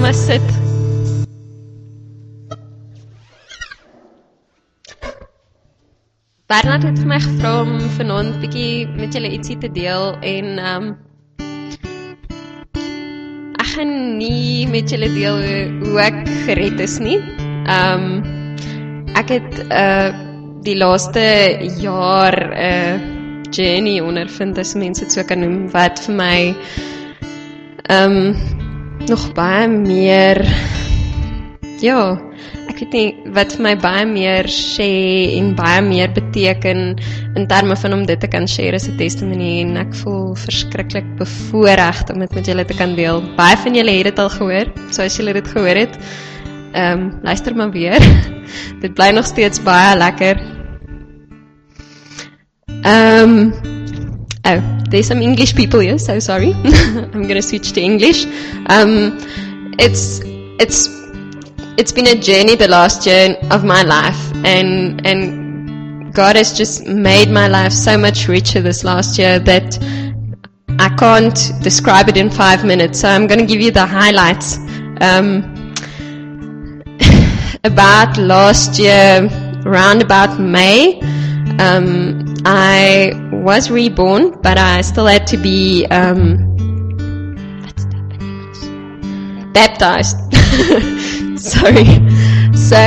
maar sit. Bernard het vir my gevra om vanaand bietjie met julle ietsie te deel en ek gaan nie met julle deel hoe ek gered is nie. Ek het die laaste jaar journey ondervind, as mense dit so kan noem, wat vir my nog baie meer, ja, ek weet nie, wat vir my baie meer sê en baie meer beteken in terme van om dit te kan share as 'n testimony, en ek voel verskriklik bevoorreg om dit met julle te kan deel. Baie van julle het dit al gehoor, so as julle dit gehoor het, luister maar weer. Dit bly nog steeds baie lekker. Oh, there's some English people here, so sorry. I'm going to switch to English. It's been a journey the last year of my life, and God has just made my life so much richer this last year that I can't describe it in 5 minutes. So I'm going to give you the highlights. About last year, around about May, I was reborn, but I still had to be baptized. Sorry. So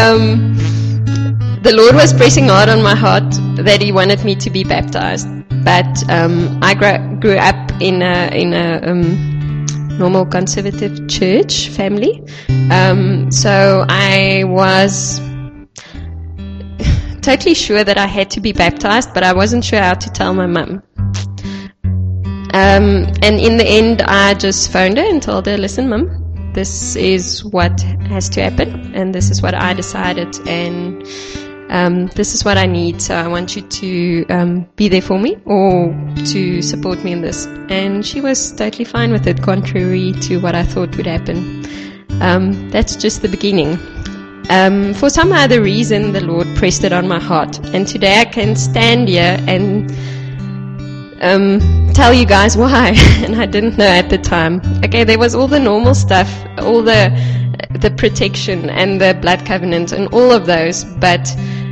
the Lord was pressing hard on my heart that He wanted me to be baptized. But I grew up in a normal conservative church family. So I was totally sure that I had to be baptized, but I wasn't sure how to tell my mum. And in the end, I just phoned her and told her, listen, Mum, this is what has to happen, and this is what I decided, and this is what I need, so I want you to be there for me or to support me in this. And she was totally fine with it, contrary to what I thought would happen. That's just the beginning. For some other reason, the Lord pressed it on my heart, and today I can stand here and tell you guys why, and I didn't know at the time. Okay, there was all the normal stuff, all the protection and the blood covenant and all of those, but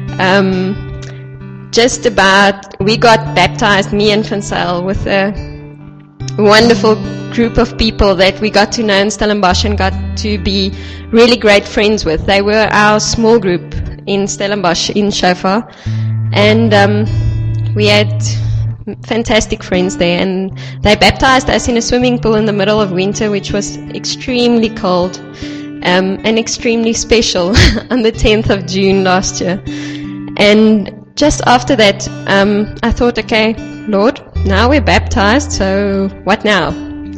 just about, we got baptized, me and Fansel, with a wonderful group of people that we got to know in Stellenbosch and got to be really great friends with. They were our small group in Stellenbosch, in Shofar, and we had fantastic friends there, and they baptized us in a swimming pool in the middle of winter, which was extremely cold and extremely special on the 10th of June last year. And just after that, I thought, okay, Lord, now we're baptized, so what now?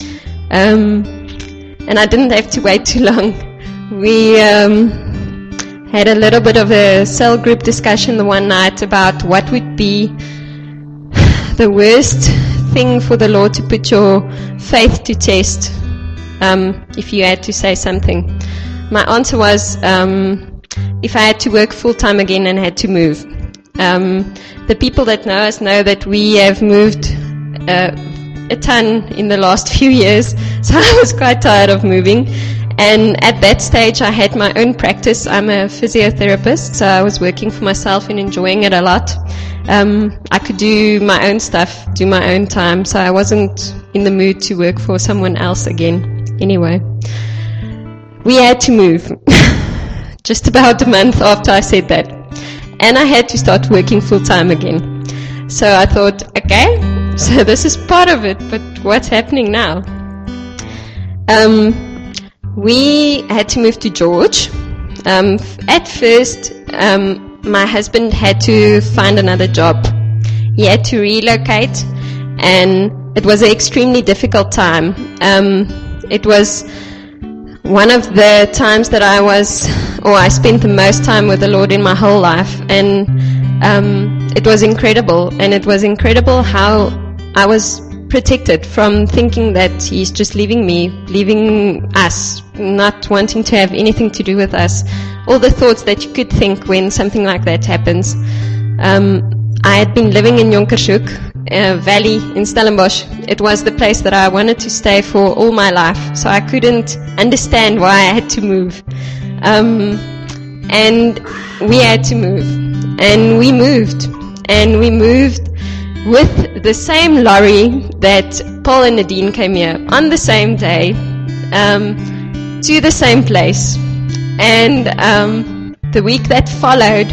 And I didn't have to wait too long. We had a little bit of a cell group discussion the one night about what would be the worst thing for the Lord to put your faith to test, if you had to say something. My answer was, if I had to work full-time again and had to move. The people that know us know that we have moved a ton in the last few years, so I was quite tired of moving. And at that stage, I had my own practice. I'm a physiotherapist, so I was working for myself and enjoying it a lot. I could do my own stuff, do my own time, so I wasn't in the mood to work for someone else again. Anyway, we had to move just about a month after I said that. And I had to start working full-time again. So I thought, okay, so this is part of it, but what's happening now? We had to move to George. At first, my husband had to find another job. He had to relocate, and it was an extremely difficult time. It was one of the times that I spent the most time with the Lord in my whole life, and it was incredible. And it was incredible how I was protected from thinking that He's just leaving me, leaving us, not wanting to have anything to do with us. All the thoughts that you could think when something like that happens. I had been living in Jonkershoek Valley in Stellenbosch. It was the place that I wanted to stay for all my life, so I couldn't understand why I had to move. And we had to move. And we moved. And we moved with the same lorry that Paul and Nadine came here on the same day, to the same place. And the week that followed,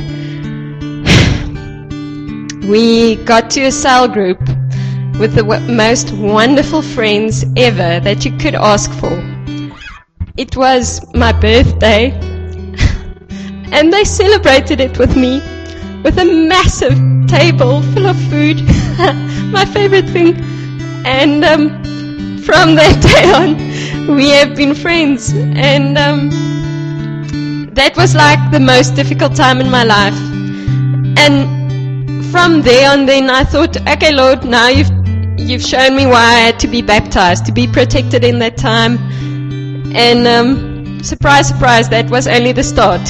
we got to a cell group with the most wonderful friends ever that you could ask for. It was my birthday, and they celebrated it with me with a massive table full of food, my favorite thing. And from that day on, we have been friends. And that was like the most difficult time in my life. And from there on then, I thought, okay, Lord, now you've shown me why I had to be baptized, to be protected in that time. And surprise, surprise, that was only the start.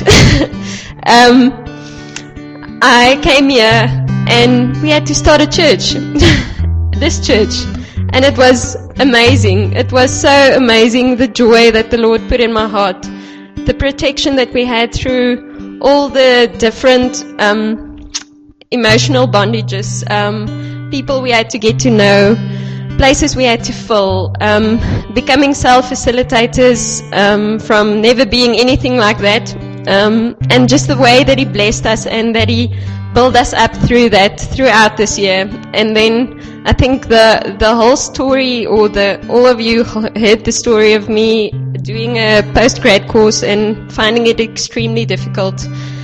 I came here and we had to start a church, this church, and it was amazing. It was so amazing, the joy that the Lord put in my heart, the protection that we had through all the different emotional bondages, people we had to get to know, places we had to fill, becoming self-facilitators from never being anything like that. And just the way that He blessed us and that He built us up through that throughout this year. And then I think the whole story, or all of you heard the story of me doing a postgrad course and finding it extremely difficult.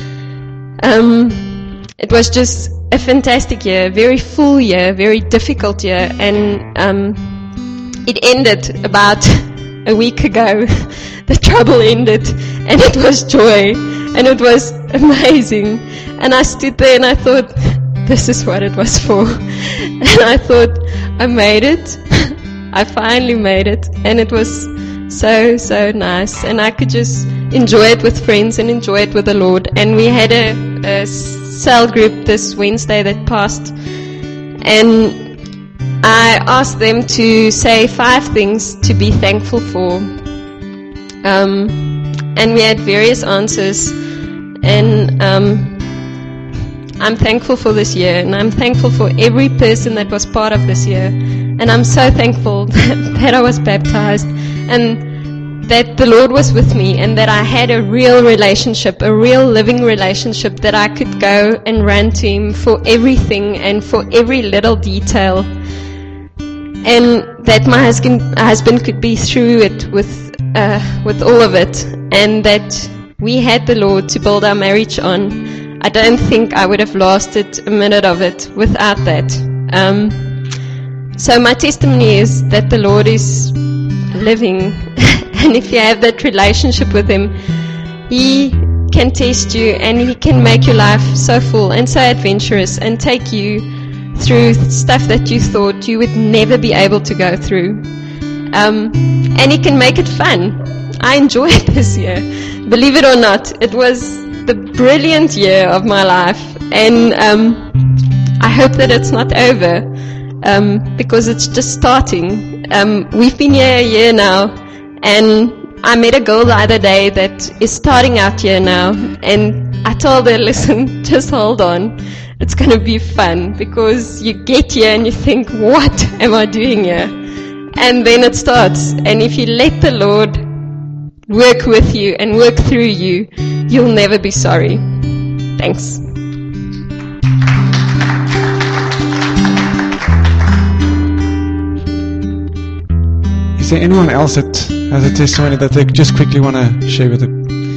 It was just a fantastic year, very full year, very difficult year, and it ended about a week ago. The trouble ended, and it was joy, and it was amazing. And I stood there and I thought, this is what it was for. And I thought, I made it. I finally made it, and it was so, so nice. And I could just enjoy it with friends and enjoy it with the Lord. And we had a cell group this Wednesday that passed, and I asked them to say 5 things to be thankful for. And we had various answers, and I'm thankful for this year, and I'm thankful for every person that was part of this year. And I'm so thankful that I was baptized, and that the Lord was with me, and that I had a real relationship, a real living relationship, that I could go and run to Him for everything and for every little detail. And that my husband could be through it with all of it, and that we had the Lord to build our marriage on. I don't think I would have lasted a minute of it without that. So my testimony is that the Lord is living, and if you have that relationship with Him, He can test you, and He can make your life so full and so adventurous, and take you through stuff that you thought you would never be able to go through. And He can make it fun. I enjoyed this year. Believe it or not, it was the brilliant year of my life. And I hope that it's not over, because it's just starting. We've been here a year now, and I met a girl the other day that is starting out here now. And I told her, listen, just hold on. It's going to be fun, because you get here and you think, what am I doing here? And then it starts. And if you let the Lord work with you and work through you, you'll never be sorry. Thanks. Is there anyone else that has a testimony that they just quickly want to share with it?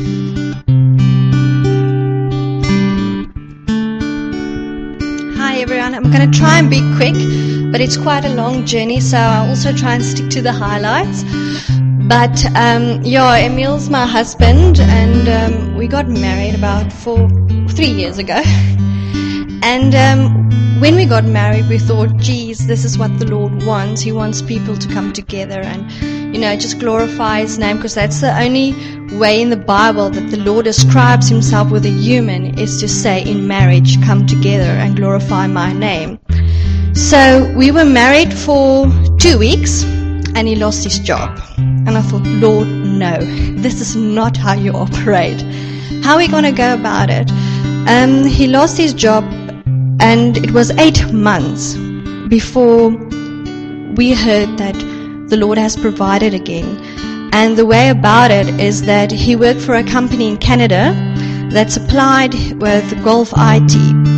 Hi everyone, I'm going to try and be quick, but it's quite a long journey, so I'll also try and stick to the highlights. But Emil's my husband, and we got married about 3 years ago. And when we got married, we thought, geez, this is what the Lord wants. He wants people to come together and, just glorify His name, because that's the only way in the Bible that the Lord describes Himself with a human, is to say in marriage, come together and glorify my name. So we were married for 2 weeks and he lost his job. And I thought, Lord, no, this is not how you operate. How are we going to go about it? He lost his job, and it was 8 months before we heard that the Lord has provided again. And the way about it is that he worked for a company in Canada that supplied with Golf IT.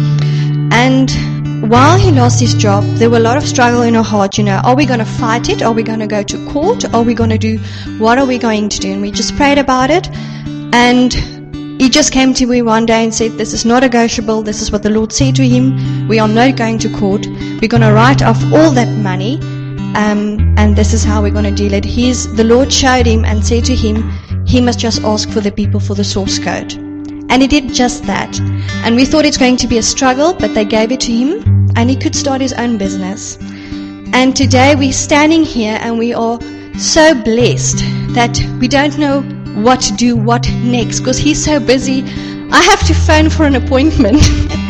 And while he lost his job, there were a lot of struggle in our heart, are we going to fight it? Are we going to go to court? What are we going to do? And we just prayed about it. And he just came to me one day and said, this is not negotiable. This is what the Lord said to him. We are not going to court. We're going to write off all that money. And this is how we're going to deal it. The Lord showed him and said to him, he must just ask for the people for the source code. And he did just that. And we thought it's going to be a struggle, but they gave it to him, and he could start his own business. And today we're standing here and we are so blessed that we don't know what to do, what next, because he's so busy. I have to phone for an appointment.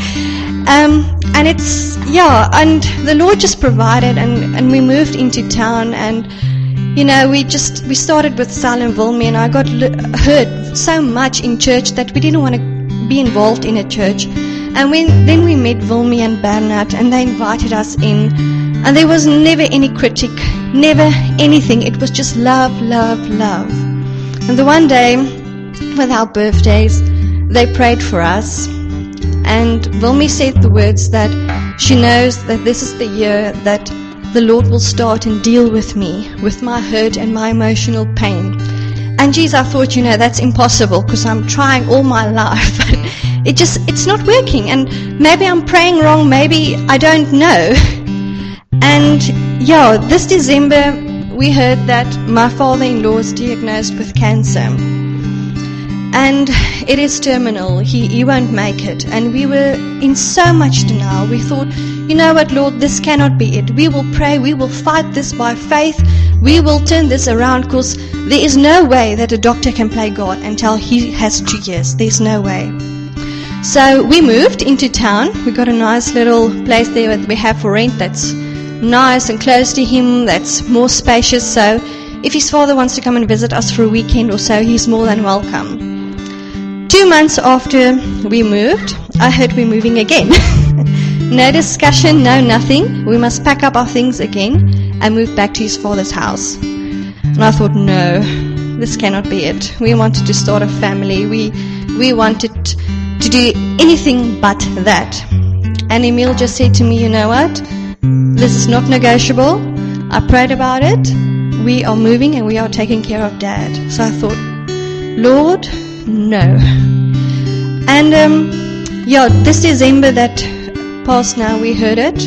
And and the Lord just provided, and we moved into town, and we started with Sal and Wilmy, and I got heard so much in church that we didn't want to be involved in a church. And then we met Wilmy and Bernard, and they invited us in, and there was never any critic, never anything. It was just love, love, love. And the one day, with our birthdays, they prayed for us. And Wilmy said the words that she knows that this is the year that the Lord will start and deal with me, with my hurt and my emotional pain. And geez, I thought, that's impossible, because I'm trying all my life. It's not working. And maybe I'm praying wrong, maybe I don't know. And this December, we heard that my father-in-law is diagnosed with cancer. And it is terminal. He won't make it. And we were in so much denial. We thought, what, Lord, this cannot be it. We will pray. We will fight this by faith. We will turn this around, because there is no way that a doctor can play God and tell he has 2 years. There's no way. So we moved into town. We got a nice little place there that we have for rent that's nice and close to him, that's more spacious. So if his father wants to come and visit us for a weekend or so, he's more than welcome. 2 months after we moved, I heard we're moving again. No discussion, no nothing. We must pack up our things again and move back to his father's house. And I thought, no, this cannot be it. We wanted to start a family. We wanted to do anything but that. And Emil just said to me, you know what? This is not negotiable. I prayed about it. We are moving and we are taking care of Dad. So I thought, Lord, no. And this December that passed now, we heard it.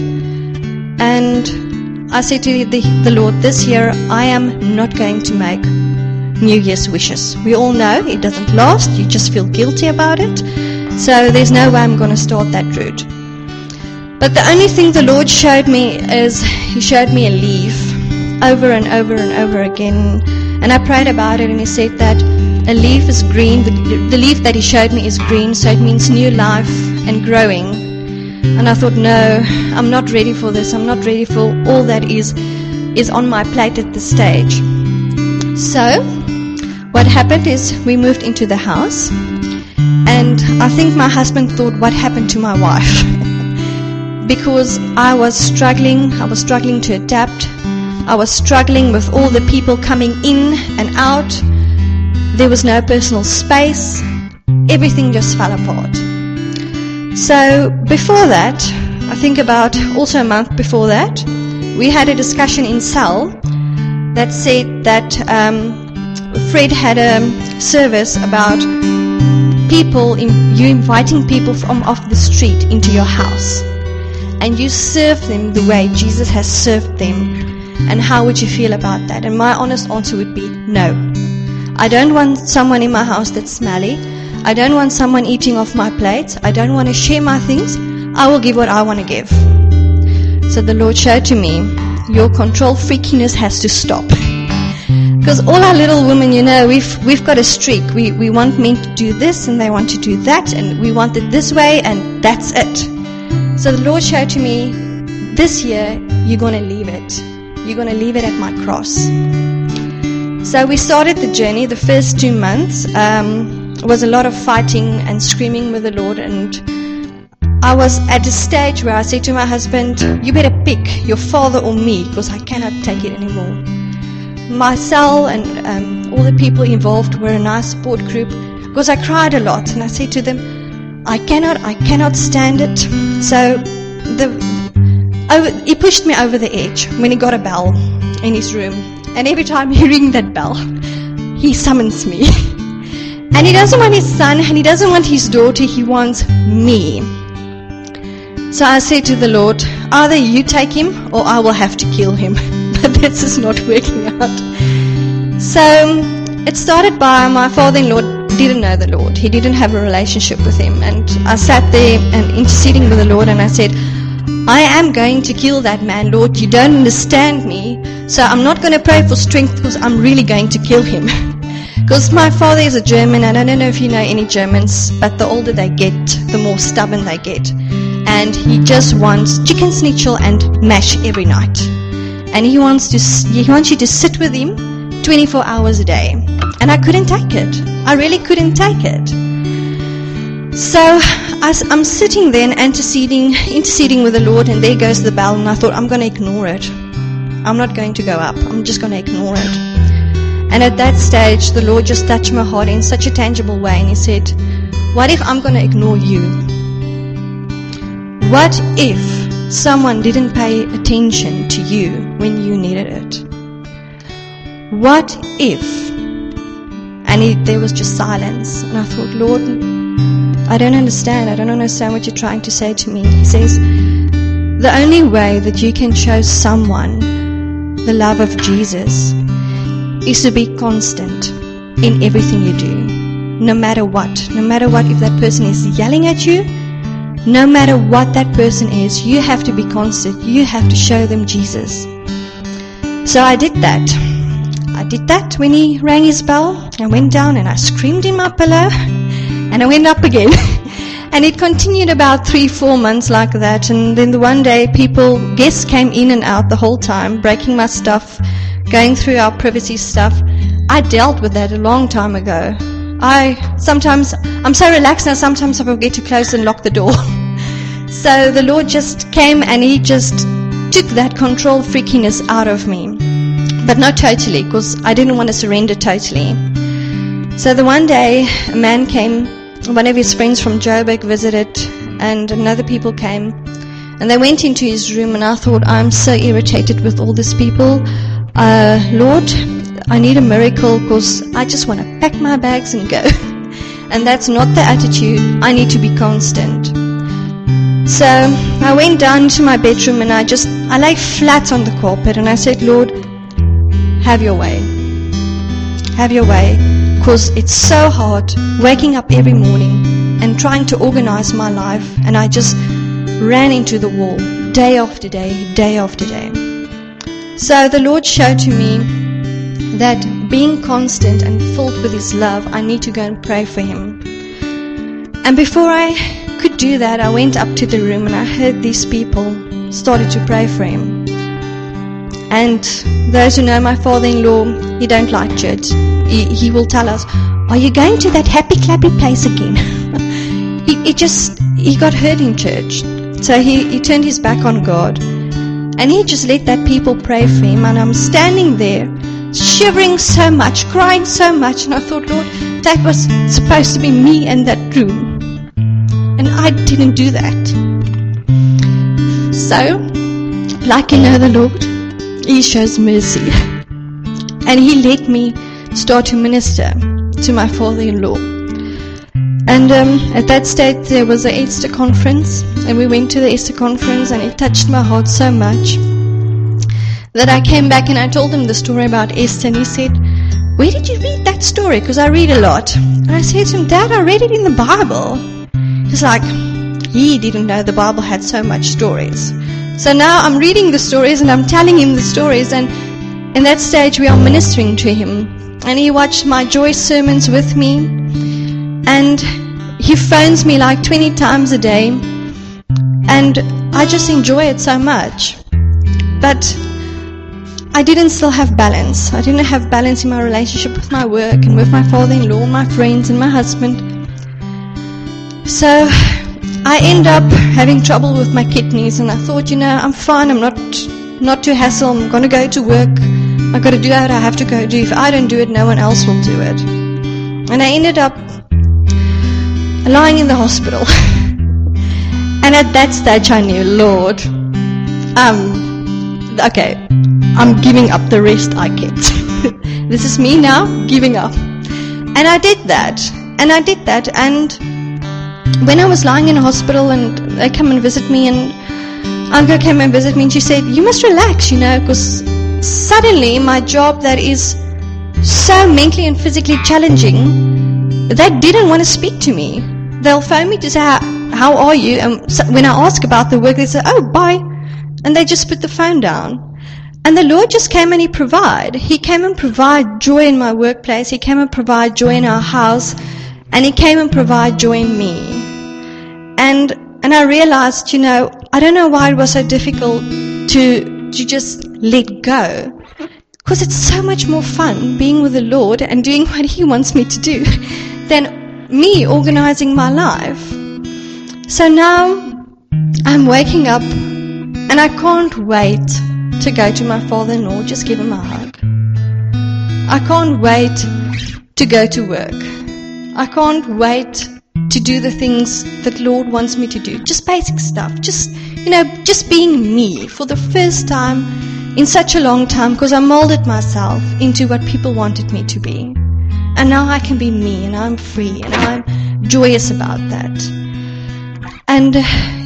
And I said to the Lord, this year I am not going to make New Year's wishes. We all know it doesn't last. You just feel guilty about it. So there's no way I'm going to start that route. But the only thing the Lord showed me is He showed me a leaf over and over and over again. And I prayed about it, and He said that a leaf is green. The leaf that He showed me is green, so it means new life and growing. And I thought, no, I'm not ready for this. I'm not ready for all that is on my plate at this stage. So what happened is we moved into the house, and I think my husband thought, what happened to my wife? Because I was struggling to adapt. I was struggling with all the people coming in and out. There was no personal space. Everything just fell apart. So before that, I think about also a month before that, we had a discussion in Cell that said that Fred had a service about you inviting people from off the street into your house. And you serve them the way Jesus has served them. And how would you feel about that? And my honest answer would be no. I don't want someone in my house that's smelly. I don't want someone eating off my plate. I don't want to share my things. I will give what I want to give. So the Lord showed to me, your control freakiness has to stop. Because all our little women, we've got a streak. We want men to do this and they want to do that, and we want it this way, and that's it. So the Lord showed to me, this year you're going to leave it. You're going to leave it at my cross. So we started the journey. The first 2 months was a lot of fighting and screaming with the Lord, and I was at a stage where I said to my husband, you better pick your father or me, because I cannot take it anymore. My cell and all the people involved were a nice support group, because I cried a lot, and I said to them, I cannot stand it. So he pushed me over the edge when he got a bell in his room, and every time he rings that bell, he summons me. And he doesn't want his son, and he doesn't want his daughter, he wants me. So I said to the Lord, either you take him or I will have to kill him. But this is not working out. So it started by my father-in-law didn't know the Lord. He didn't have a relationship with him. And I sat there and interceding with the Lord, and I said, I am going to kill that man, Lord. You don't understand me. So I'm not going to pray for strength, because I'm really going to kill him. Because my father is a German, and I don't know if you know any Germans, but the older they get, the more stubborn they get. And he just wants chicken schnitzel and mash every night. And he wants you to sit with him 24 hours a day. And I couldn't take it. I really couldn't take it. So I'm sitting there and interceding with the Lord, and there goes the bell, and I thought, I'm going to ignore it. I'm not going to go up. I'm just going to ignore it. And at that stage, the Lord just touched my heart in such a tangible way, and He said, what if I'm going to ignore you? What if someone didn't pay attention to you when you needed it? What if? And there was just silence. And I thought, Lord, I don't understand. I don't understand what you're trying to say to me. He says, the only way that you can show someone the love of Jesus is to be constant in everything you do. No matter what. No matter what, if that person is yelling at you, no matter what that person is, you have to be constant. You have to show them Jesus. So I did that. I did that when he rang his bell. I went down and I screamed in my pillow, and I went up again. And it continued about 3-4 months like that. And then the one day, guests came in and out the whole time, breaking my stuff, going through our privacy stuff. I dealt with that a long time ago. I'm so relaxed now, sometimes I forget to close and lock the door. So the Lord just came and He just took that control freakiness out of me. But not totally, because I didn't want to surrender totally. So the one day, a man came, one of his friends from Joburg visited, and another people came. And they went into his room, and I thought, I'm so irritated with all these people. Lord, I need a miracle, because I just want to pack my bags and go. And that's not the attitude. I need to be constant. So I went down to my bedroom, and I lay flat on the carpet, and I said, Lord, have your way. Have your way. Because it's so hard waking up every morning and trying to organize my life, and I just ran into the wall day after day, day after day. So the Lord showed to me that being constant and filled with His love, I need to go and pray for Him. And before I could do that, I went up to the room and I heard these people started to pray for Him. And those who know my father-in-law, he don't like church. He will tell us, are you going to that happy clappy place again? he got hurt in church. So he turned his back on God. And he just let that people pray for him. And I'm standing there, shivering so much, crying so much. And I thought, Lord, that was supposed to be me in that room. And I didn't do that. So, like the Lord, He shows mercy. And He let me start to minister to my father-in-law. And at that stage there was an Easter conference, and we went to the Easter conference, and it touched my heart so much that I came back and I told him the story about Esther, and he said, where did you read that story? Because I read a lot. And I said to him, Dad, I read it in the Bible. He's like, he didn't know the Bible had so much stories. So now I'm reading the stories and I'm telling him the stories, and in that stage we are ministering to him. And he watched my joy sermons with me, and he phones me like 20 times a day, and I just enjoy it so much. But I didn't still have balance. I didn't have balance in my relationship with my work and with my father-in-law, my friends and my husband. So I end up having trouble with my kidneys, and I thought, I'm fine, I'm not to hassle, I'm going to go to work. I've got to do what I have to go do. If I don't do it, no one else will do it. And I ended up lying in the hospital. And at that stage I knew, Lord, okay, I'm giving up the rest I kept. This is me now, giving up. And I did that. And when I was lying in a hospital and they come and visit me, and Anka came and visit me, and she said, you must relax, because suddenly my job that is so mentally and physically challenging, they didn't want to speak to me. They'll phone me to say, how are you? And so when I ask about the work, they say, oh, bye. And they just put the phone down. And the Lord just came and He provided. He came and provided joy in my workplace. He came and provided joy in our house. And He came and provided joy in me. And I realized, I don't know why it was so difficult to just let go. Because it's so much more fun being with the Lord and doing what He wants me to do than me organizing my life. So now I'm waking up and I can't wait to go to my father-in-law, just give him a hug. I can't wait to go to work. I can't wait to do the things that Lord wants me to do. Just basic stuff. Just being me for the first time in such a long time, because I molded myself into what people wanted me to be. And now I can be me, and I'm free, and I'm joyous about that. And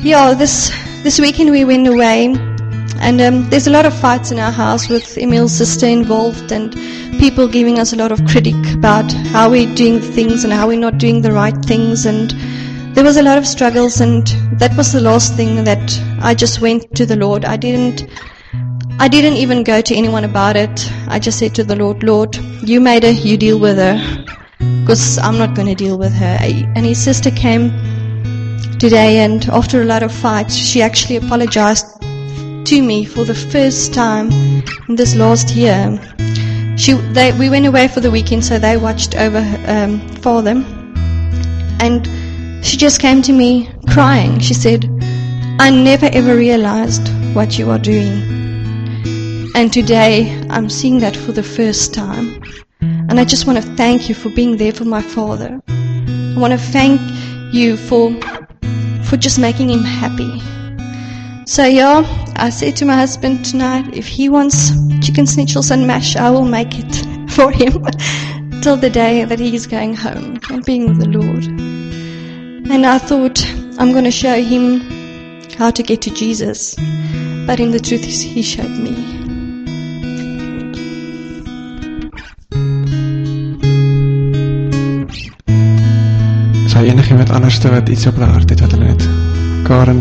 this weekend we went away, and there's a lot of fights in our house with Emil's sister involved, and people giving us a lot of critique about how we're doing things and how we're not doing the right things. And there was a lot of struggles, and that was the last thing that I just went to the Lord. I didn't even go to anyone about it. I just said to the Lord, you made her, you deal with her, because I'm not going to deal with her. And his sister came today, and after a lot of fights, she actually apologized to me for the first time in this last year. We went away for the weekend, so they watched over for them. And she just came to me crying. She said, I never ever realized what you are doing. And today, I'm seeing that for the first time. And I just want to thank you for being there for my father. I want to thank you for just making him happy. So I said to my husband tonight, if he wants chicken schnitzels and mash, I will make it for him till the day that he is going home and being with the Lord. And I thought, I'm going to show him how to get to Jesus. But in the truth, he showed me. Is daar enigiemand anders wat iets op hulle hart het wat hulle net? Karen?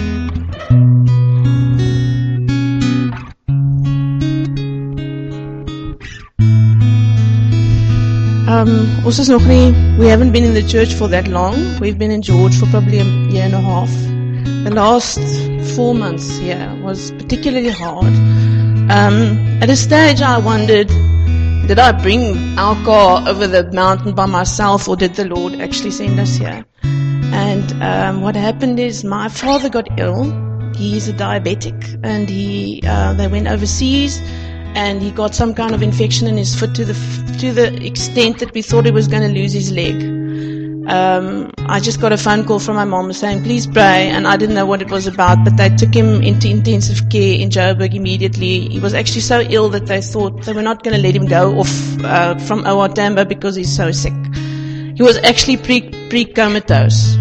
Ons is nog nie, we haven't been in the church for that long. We've been in George for probably a year and a half. The last 4 months here was particularly hard. At a stage I wondered, did I bring our car over the mountain by myself, or did the Lord actually send us here? And what happened is my father got ill. He's a diabetic, and they went overseas, and he got some kind of infection in his foot to the extent that we thought he was going to lose his leg. I just got a phone call from my mom saying, please pray, and I didn't know what it was about, but they took him into intensive care in Joburg immediately. He was actually so ill that they thought they were not going to let him go off from OR Tambo because he's so sick. He was actually pre-comatose.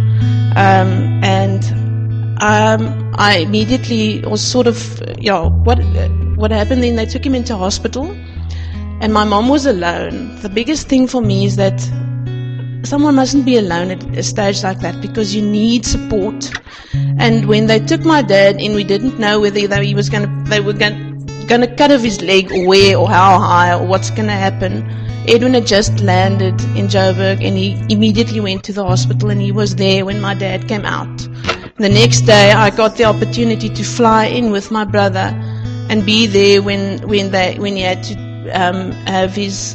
I immediately was sort of, what happened then, they took him into hospital, and my mom was alone. The biggest thing for me is that someone mustn't be alone at a stage like that, because you need support. And when they took my dad in, we didn't know whether they were going to cut off his leg or where or how high or what's going to happen. Edwin had just landed in Joburg, and he immediately went to the hospital, and he was there when my dad came out. The next day I got the opportunity to fly in with my brother and be there when he had to have his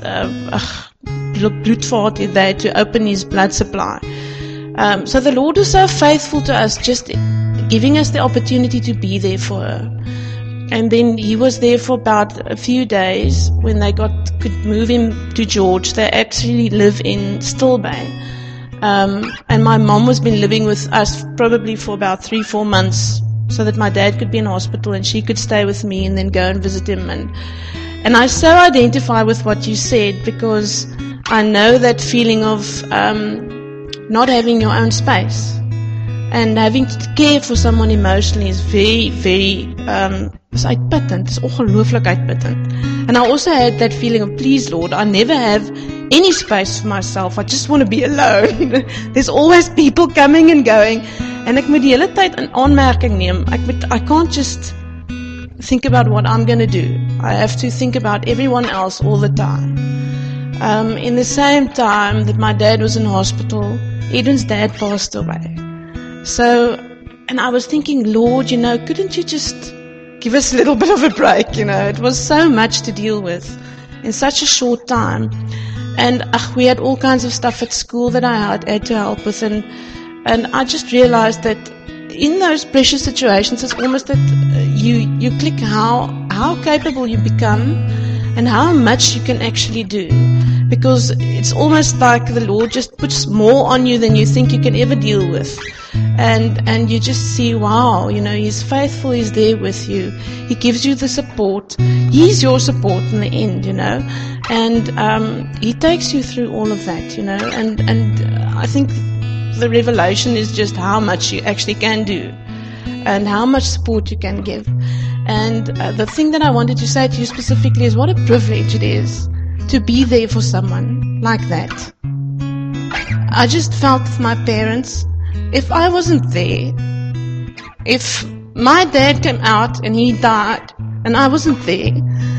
bloedvaart, they had to open his blood supply. So the Lord was so faithful to us, just giving us the opportunity to be there for her. And then he was there for about a few days when they could move him to George. They actually live in Stilbaai. And my mom has been living with us probably for about 3-4 months, so that my dad could be in hospital and she could stay with me and then go and visit him. And I so identify with what you said, because I know that feeling of not having your own space and having to care for someone emotionally is very, very it's uitputtend. It's ongelooflik uitputtend. And I also had that feeling of, please Lord, I never have any space for myself. I just want to be alone. There's always people coming and going. En ek moet die hele tyd in aanmerking neem. I can't just think about what I'm going to do. I have to think about everyone else all the time. In the same time that my dad was in hospital, Edwin's dad passed away. So, and I was thinking, Lord, couldn't you just give us a little bit of a break? It was so much to deal with in such a short time. And we had all kinds of stuff at school that I had to help with, and I just realized that in those precious situations, it's almost that you click how capable you become and how much you can actually do, because it's almost like the Lord just puts more on you than you think you can ever deal with. And you just see, wow, He's faithful, He's there with you. He gives you the support. He's your support in the end, and He takes you through all of that, and I think the revelation is just how much you actually can do and how much support you can give. And the thing that I wanted to say to you specifically is what a privilege it is to be there for someone like that. I just felt with my parents, if I wasn't there, if my dad came out and he died and I wasn't there,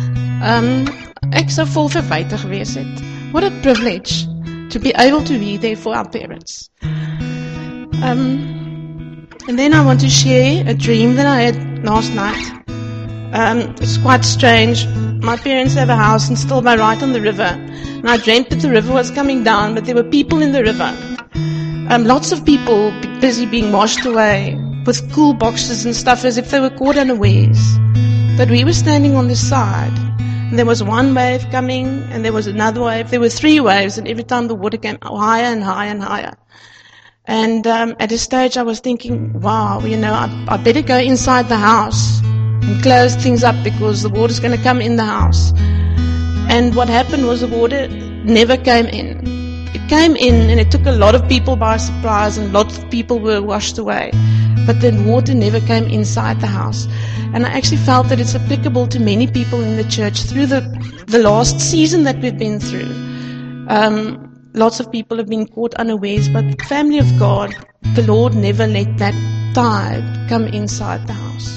ek sou vol verwyte gewees het. What a privilege to be able to be there for our parents. And then I want to share a dream that I had last night. It's quite strange. My parents have a house in Stilbaai right on the river, and I dreamt that the river was coming down, but there were people in the river. Lots of people busy being washed away with cool boxes and stuff as if they were caught unawares. But we were standing on the side, and there was one wave coming, and there was another wave. There were 3 waves, and every time the water came higher and higher and higher. And at a stage I was thinking, wow, I better go inside the house and close things up, because the water's going to come in the house. And what happened was the water never came in. It came in and it took a lot of people by surprise, and lots of people were washed away. But the water never came inside the house. And I actually felt that it's applicable to many people in the church through the last season that we've been through. Lots of people have been caught unawares, but the family of God, the Lord never let that tide come inside the house.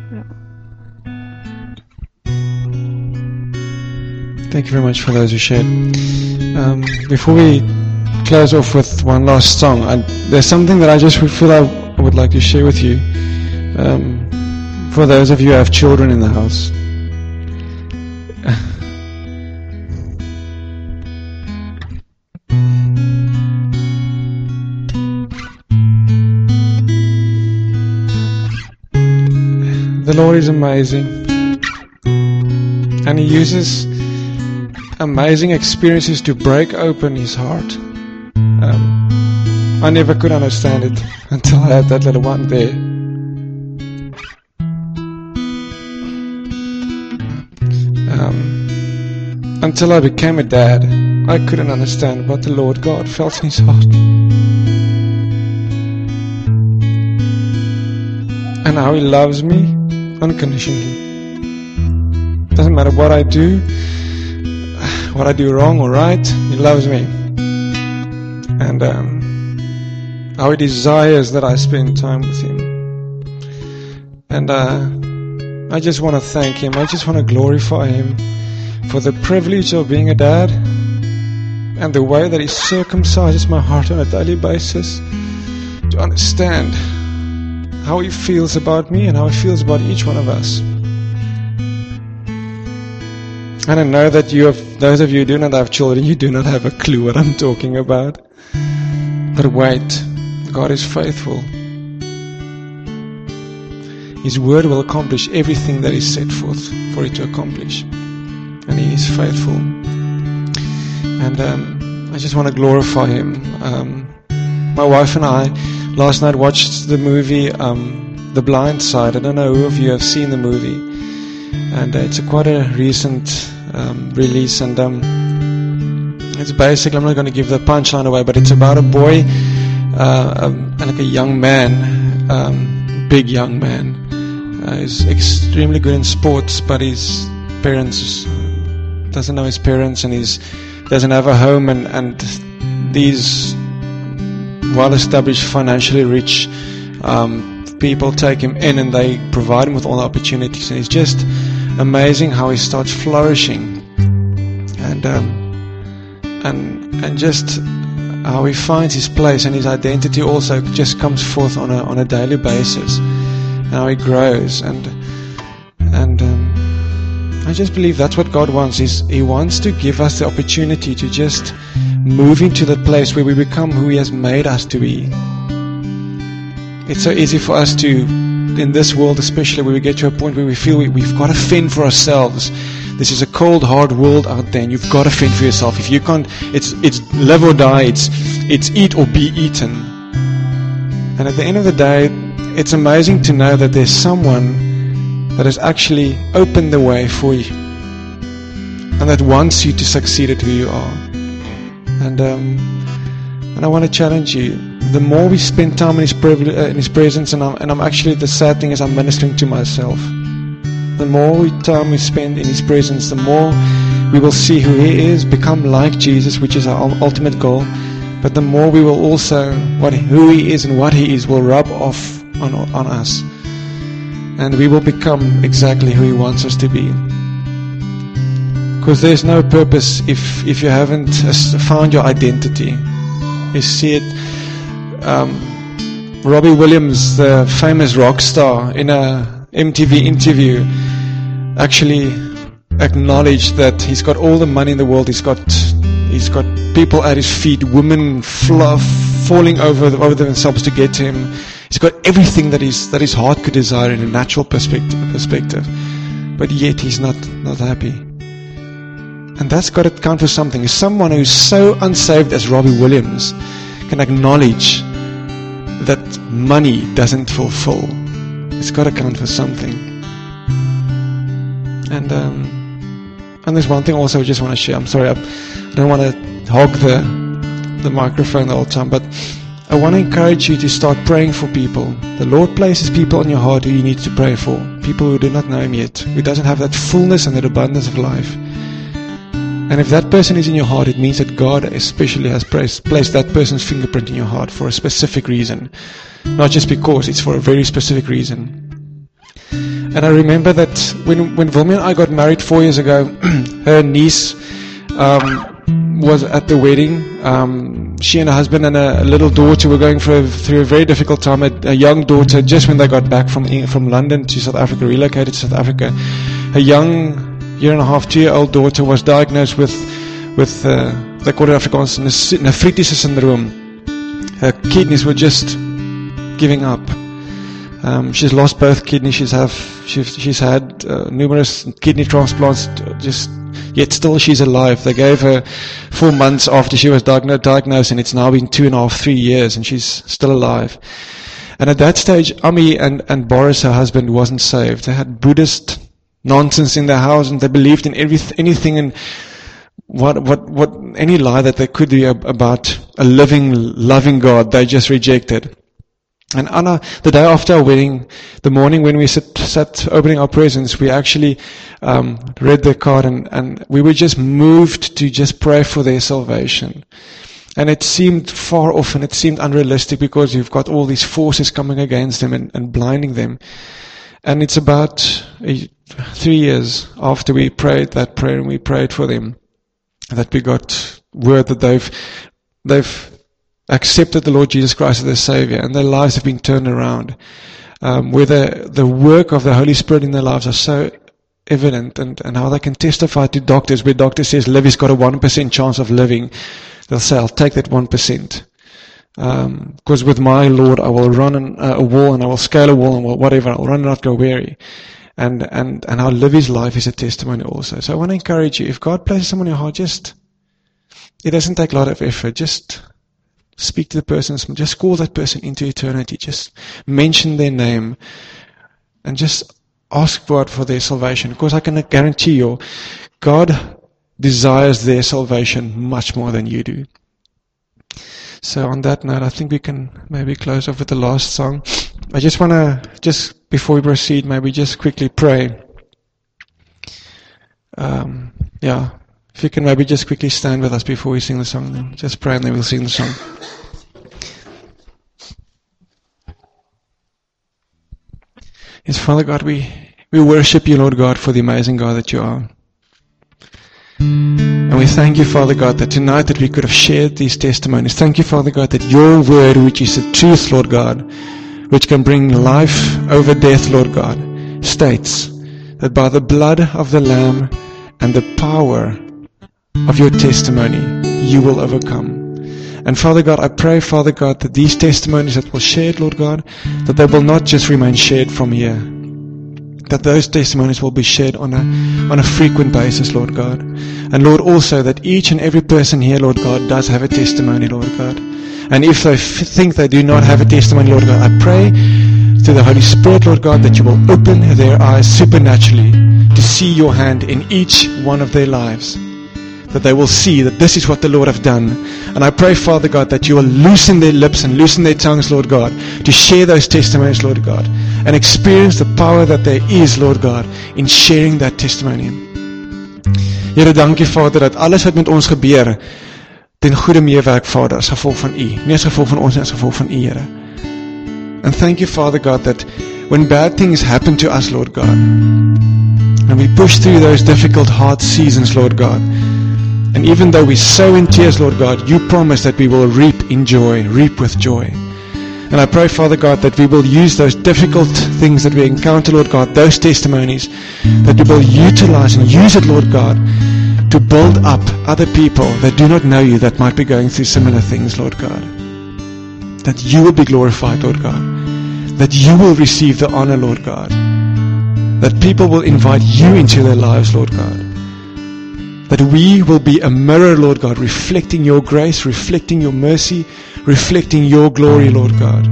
Thank you very much for those who shared. Before we close off with one last song, there's something that I just feel I would like to share with you. For those of you who have children in the house. The Lord is amazing, and He uses amazing experiences to break open His heart. I never could understand it until I had that little one there. Until I became a dad, I couldn't understand what the Lord God felt in His heart. And how He loves me unconditionally. Doesn't matter what I do wrong or right, He loves me. and how he desires that I spend time with him. And I just want to thank him. I just want to glorify him for the privilege of being a dad and the way that he circumcises my heart on a daily basis to understand how he feels about me and how he feels about each one of us. And I know that those of you who do not have children, you do not have a clue what I'm talking about. But wait, God is faithful. His word will accomplish everything that is set forth for it to accomplish. And he is faithful. And I just want to glorify him. My wife and I last night watched the movie The Blind Side. I don't know who of you have seen the movie. And it's quite a recent release, and it's basically, I'm not going to give the punchline away, but it's about a boy and like a young man, big young man. He's extremely good in sports, but his parents doesn't know his parents, and he's doesn't have a home, and these well-established, financially rich people take him in, and they provide him with all the opportunities, and it's just amazing how he starts flourishing, and just how he finds his place, and his identity also just comes forth on a daily basis, and how he grows, and I just believe that's what God wants. He wants to give us the opportunity to just move into the place where we become who He has made us to be. It's so easy for us to, in this world especially, where we get to a point where we feel we've got to fend for ourselves. This is a cold, hard world out there, and you've got to fend for yourself. If you can't, it's live or die. It's eat or be eaten. And at the end of the day, it's amazing to know that there's someone that has actually opened the way for you, and that wants you to succeed at who you are. And I want to challenge you. The more we spend time in His presence, and I'm actually, the sad thing is I'm ministering to myself. The more time we spend in His presence, the more we will see who He is, become like Jesus, which is our ultimate goal. But the more we will also, who He is and what He is will rub off on us. And we will become exactly who He wants us to be. Because there's no purpose if you haven't found your identity. You see it. Robbie Williams, the famous rock star, in a MTV interview, actually acknowledged that he's got all the money in the world. He's got people at his feet, women falling over themselves to get to him. He's got everything that his heart could desire in a natural perspective, but yet he's not happy. And that's got to count for something. Someone who's so unsaved as Robbie Williams can acknowledge that money doesn't fulfill. It's got to count for something. And there's one thing also I just want to share. I'm sorry, I don't want to hog the microphone the whole time, but I want to encourage you to start praying for people. The Lord places people on your heart who you need to pray for. People who do not know Him yet, who doesn't have that fullness and that abundance of life. And if that person is in your heart, it means that God especially has placed that person's fingerprint in your heart for a specific reason. Not just because, it's for a very specific reason. And I remember that when Vilma and I got married 4 years ago, her niece was at the wedding. She and her husband and a little daughter were going through a very difficult time. A young daughter, just when they got back from London to South Africa, relocated to South Africa. A young 1.5-2-year-old daughter was diagnosed with they call it Afrikaans nephritis syndrome. Her kidneys were just giving up. She's lost both kidneys. She's had numerous kidney transplants. Yet still she's alive. They gave her 4 months after she was diagnosed, and it's now been 2.5-3 years, and she's still alive. And at that stage, Ami and Boris, her husband, wasn't saved. They had Buddhist nonsense in their house, and they believed in anything and what any lie that they could do about a living, loving God. They just rejected. And Anna, the day after our wedding, the morning when we sat opening our presents, we actually read their card, and we were just moved to just pray for their salvation. And it seemed far off and it seemed unrealistic because you've got all these forces coming against them and blinding them. And it's about 3 years after we prayed that prayer and we prayed for them that we got word that they've accepted the Lord Jesus Christ as their Savior and their lives have been turned around. Where the work of the Holy Spirit in their lives are so evident and how they can testify to doctors where doctor says Livy's got a 1% chance of living. They'll say, I'll take that 1%. Because with my Lord, I will run a wall and I will scale a wall and whatever. I'll run and not go weary. And how Livy's life is a testimony also. So I want to encourage you, if God places someone in your heart, it doesn't take a lot of effort. Just speak to the person. Just call that person into eternity. Just mention their name. And just ask God for their salvation. Because I can guarantee you, God desires their salvation much more than you do. So on that note, I think we can maybe close off with the last song. I just want to, before we proceed, maybe just quickly pray. If you can maybe just quickly stand with us before we sing the song. Then just pray and then we'll sing the song. Yes, Father God, we worship you, Lord God, for the amazing God that you are. And we thank you, Father God, that tonight that we could have shared these testimonies. Thank you, Father God, that your word, which is the truth, Lord God, which can bring life over death, Lord God, states that by the blood of the Lamb and the power of your testimony, you will overcome. And Father God, I pray, Father God, that these testimonies that were shared, Lord God, that they will not just remain shared from here. That those testimonies will be shared on a frequent basis, Lord God. And Lord, also that each and every person here, Lord God, does have a testimony, Lord God. And if they think they do not have a testimony, Lord God, I pray through the Holy Spirit, Lord God, that you will open their eyes supernaturally to see your hand in each one of their lives. That they will see that this is what the Lord have done. And I pray, Father God, that you will loosen their lips and loosen their tongues, Lord God, to share those testimonies, Lord God, and experience the power that there is, Lord God, in sharing that testimony. Here, dankie, Vader, dat alles wat met ons gebeur, ten goede meewerk, Vader, as gevolg van U. Nie as gevolg van ons, nie as gevolg van U, Here. And thank you, Father God, that when bad things happen to us, Lord God, and we push through those difficult, hard seasons, Lord God, and even though we sow in tears, Lord God, you promise that we will reap in joy, reap with joy. And I pray, Father God, that we will use those difficult things that we encounter, Lord God, those testimonies, that we will utilize and use it, Lord God, to build up other people that do not know you, that might be going through similar things, Lord God. That you will be glorified, Lord God. That you will receive the honor, Lord God. That people will invite you into their lives, Lord God. That we will be a mirror, Lord God, reflecting your grace, reflecting your mercy, reflecting your glory, Lord God.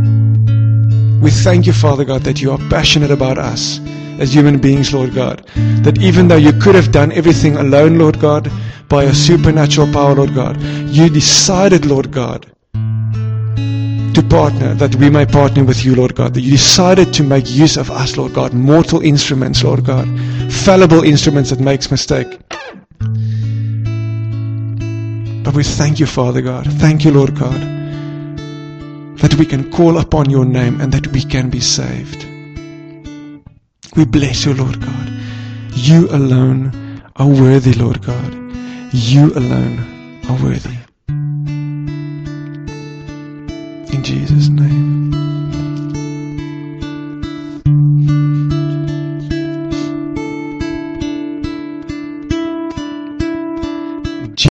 We thank you, Father God, that you are passionate about us as human beings, Lord God. That even though you could have done everything alone, Lord God, by a supernatural power, Lord God, you decided, Lord God, to partner, that we may partner with you, Lord God. That you decided to make use of us, Lord God, mortal instruments, Lord God, fallible instruments that makes mistake. But we thank you, Father God. Thank you, Lord God, that we can call upon your name and that we can be saved. We bless you, Lord God. You alone are worthy, Lord God. You alone are worthy. In Jesus' name.